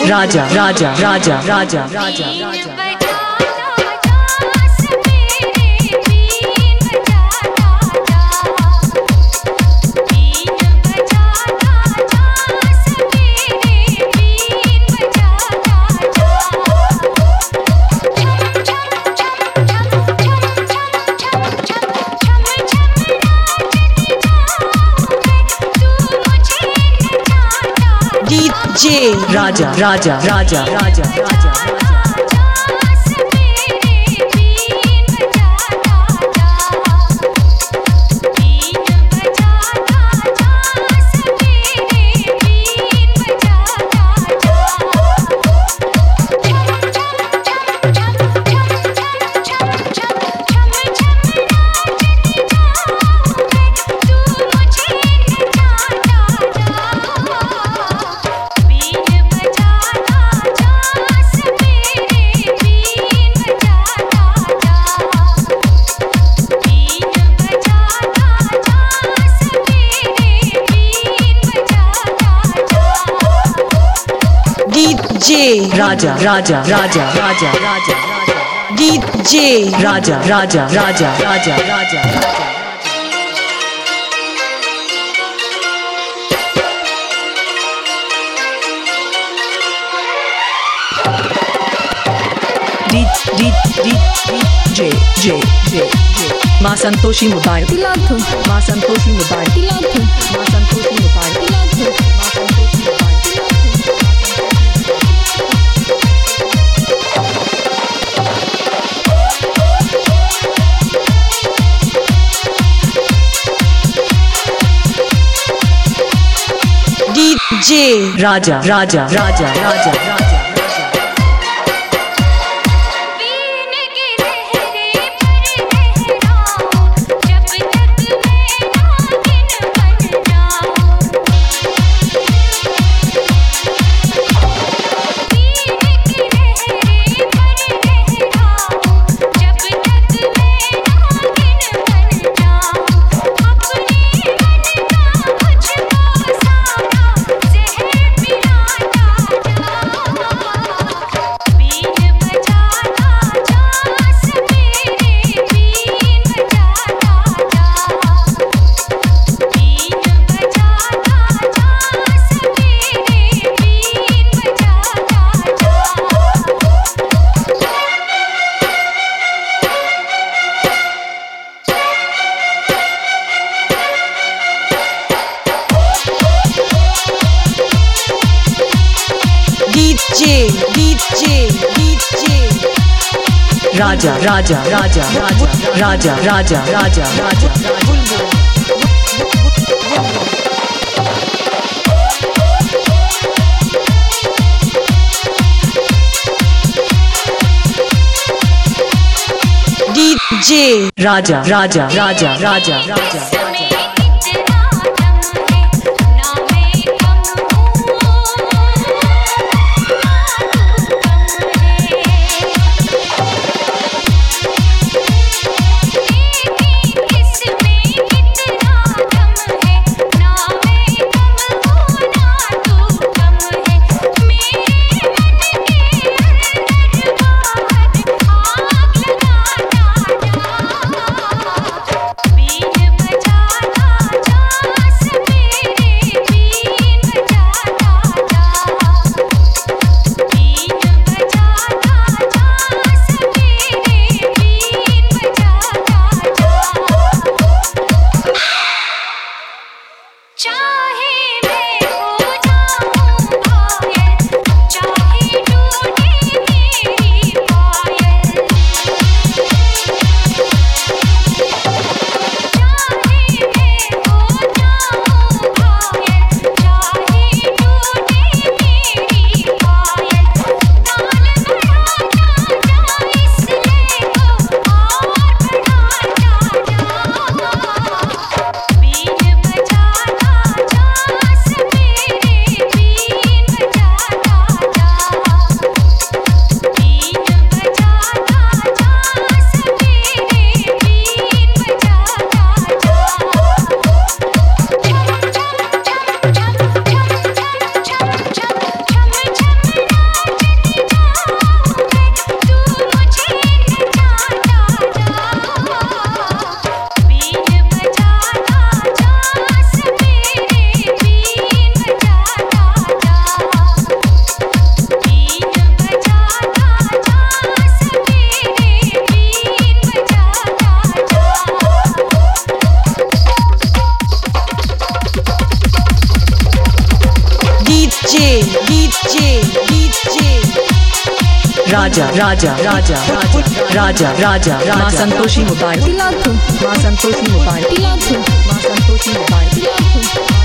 राजा राजा राजा राजा राजा राजा DJ राजा राजा राजा राजा राजा DJ राजा राजा राजा राजा राजा DJ राजा राजा राजा राजा राजा माँ संतोषी मोबाइल Tiladhu माँ संतोषी मोबाइल Tiladhu माँ संतोषी मोबाइल Tiladhu माँ संतोषी मोबाइल DJ राजा राजा राजा राजा राजा राजा राजा राजा राजा राजा राजा राजा DJ राजा राजा राजा राजा राजा बीन बजा Raja, Raja, Raja, Raja, Raja, Ma Raja. Santoshi Mobile. Tilathu, Ma Santoshi Mobile. Tilathu, Ma Santoshi Mobile. Tilathu.